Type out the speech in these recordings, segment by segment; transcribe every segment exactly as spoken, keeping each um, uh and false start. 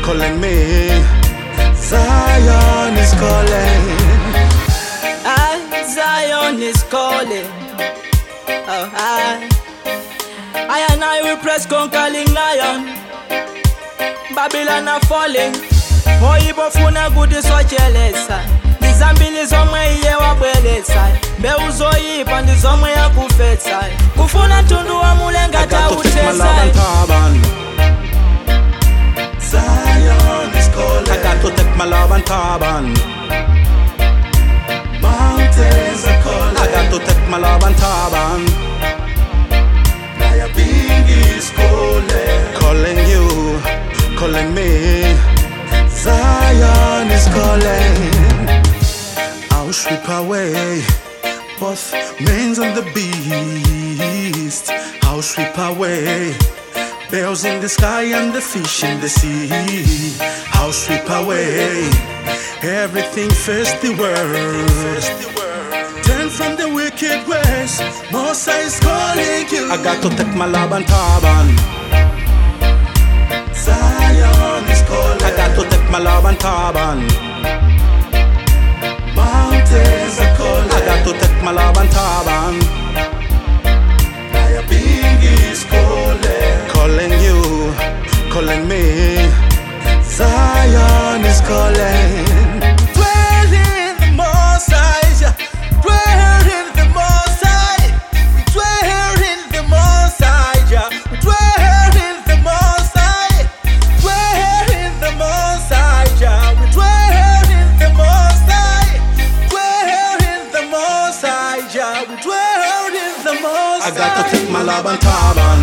calling me. Zion is calling. I, Zion is calling. Oh, I, I and I will press conquering lion. Babylon are falling. Oyibo funa gudi so chelesa. Nizambili zomwe iye wabwelesa. Beuzo yipa ndi zomwe ya kufetsa. Kufuna tundu wa mulenga ta utesa. Zion is calling. I got to take my love and turban. Mountains are calling. I got to take my love and turban. Nyabingi is calling. Calling you, calling me. Zion is calling. I'll sweep away both men and the beast. I'll sweep away bells in the sky and the fish in the sea. I'll sweep away everything first the world. Turn from the wicked ways. Moses is calling you. I got to take my love and turban. Zion is calling. I got to take my love and turban. Mountains are calling. I got to take my love and turban. Nyabingi is calling. Calling you, calling me. Zion is calling. Dwell in the Most High. Dwell in the Most High. Dwell in the Most High. Dwell in the Most High. Dwell in the Most High. We dwell in the Most High. Dwell in the Most High. We dwell in the Most High. I got to take my love and turban.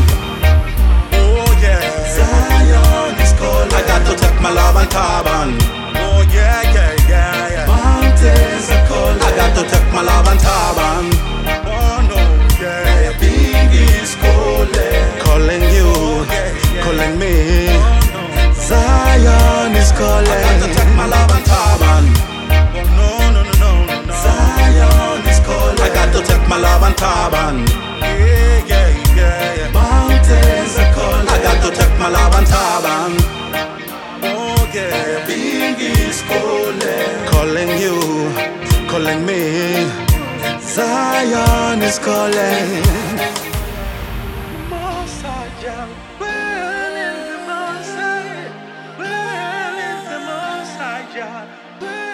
Zion is calling. I got to take my love and turban. Oh yeah, yeah, yeah, yeah. Mountains are calling. I got to take my love and turban. Oh no, yeah. Nyabingi is calling. Calling you, oh, yeah, yeah. Calling me. Oh, no. Zion is calling. I got to take my love and turban. Oh no, no, no, no, no, no. Zion is calling. I got to take my love and turban. Yeah, yeah, yeah, yeah. Mountains are calling. I got to take my love and turban. Oh yeah, Nyabingi is calling. Calling you, calling me. Zion is calling. Messiah, well in the Messiah, well in the Messiah.